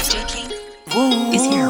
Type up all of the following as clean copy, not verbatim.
DJ King is here.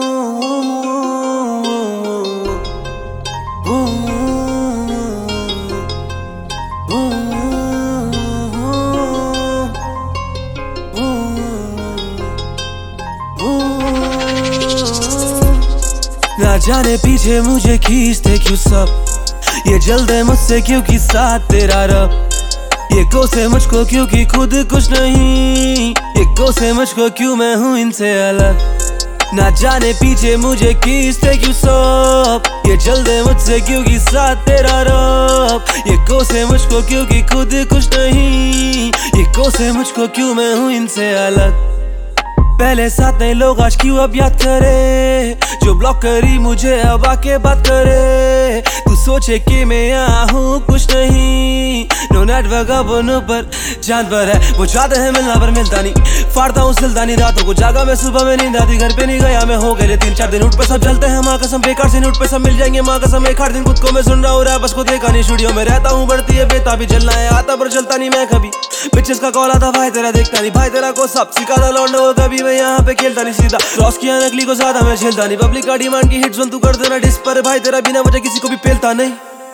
ना जाने पीछे मुझे खींचते क्यों सब, ये जल्दे मुझसे क्योंकि साथ तेरा रब। ये कोसे मुझको क्योंकि खुद कुछ नहीं, ये कोसे मुझको क्यों मैं हूँ इनसे अलग। ना जाने पीछे मुझे खींचते क्यों सब, ये जल्दे मुझसे क्योंकि साथ तेरा रब। ये कोसे मुझको क्योंकि खुद कुछ नहीं, ये कोसे मुझको क्यों मैं हूँ इनसे अलग। पहले साथ नहीं लोग आज क्यों अब याद करे, जो ब्लॉक करी मुझे अब आके बात करे। तू सोचे कि मैं यहाँ हूँ कुछ नहीं, नो नेटवर्क अपन ऊपर चांद पर है। वो चाहते हैं मिलना पर मिलता नहीं, फाड़ता हूँ सिलदानी रातों को जागा मैं सुबह में नींद आती। घर पे नहीं गया मैं हो गए 3-4 दिन, उठ पे सब जलते हैं माँ कसम बेकार से नोट पे सब मिल जाएंगे माँ कसम। एक 8 दिन खुद को मैं सुन रहा हूँ रैप, बस को देखा नहीं स्टूडियो में रहता हूँ, बढ़ती है बेताबी जलना है आता पर चलता नहीं मैं कभी। बिचेस का कॉल आता भाई तेरा देखता नहीं, भाई तेरा को सब सिखा था लौंडा वो कभी मैं यहाँ पे खेलता नहीं सीधा। क्रॉस किया नकली को ज्यादा मैं झेलता नहीं, पब्लिक का डिमांड की हिट सुन तू कर देना डिस पर भाई तेरा बिना वजह किसी को भी पेलता नहीं।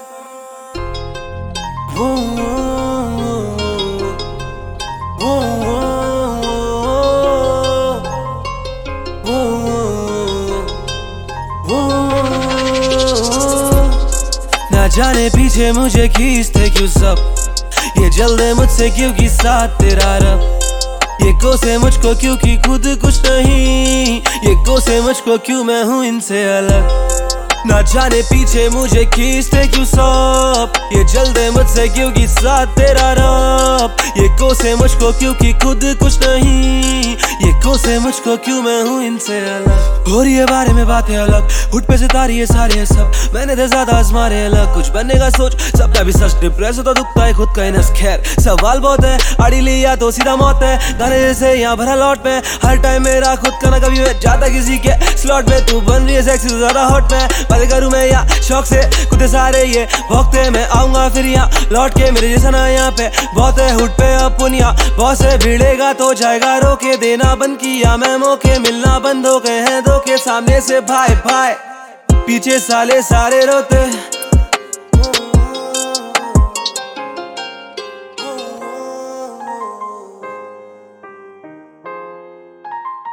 ना जाने पीछे मुझे खींचते क्यों सब, ये जल्दे मुझसे क्योंकि साथ तेरा रब। ये कोसे मुझको क्योंकि खुद कुछ नहीं, ये कोसे मुझको क्यों मैं हूँ इनसे अलग। ना जाने पीछे मुझे खींचते क्यों सब, ये जल्दे मुझसे क्योंकि साथ तेरा रब। ये कोसे मुझको क्योंकि खुद कुछ नहीं, ये कोसे मुझको क्यों मैं हूँ इनसे अलग। हो रही है बारे में बातें अलग, हुट पे सितारे ये सारे है सब, मैंने थे ज्यादा आजमारे अलग। कुछ बनने का सोच सबका भी सच, डिप्रेस होता दुखता है खुद का ही नस। खैर सवाल बहुत है, अड़ी ली या तो सीधा मौत है। गाने जैसे यहाँ भरा लौट में, हर टाइम मेरा खुद का ना कभी मैं जाता किसी के स्लॉट में। तू बन रही है सेक्सी तो ज्यादा हॉट में, बातें करूँ मैं या शौक से कुत्ते सारे ये भोगते। मैं आऊंगा फिर यहाँ लौट के, मेरे जैसा ना यहाँ पे बहुत है हुट पे अपुनिया बहुत से। भिड़ेगा तो जाएगा रोके, देना बंद किया मैं मौके, मिलना बंद हो गए हैं धोखे। सामने से भाई भाई पीछे साले सारे रोते।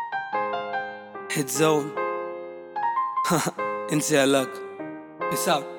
हिट जोन इनसे अलग। Peace out.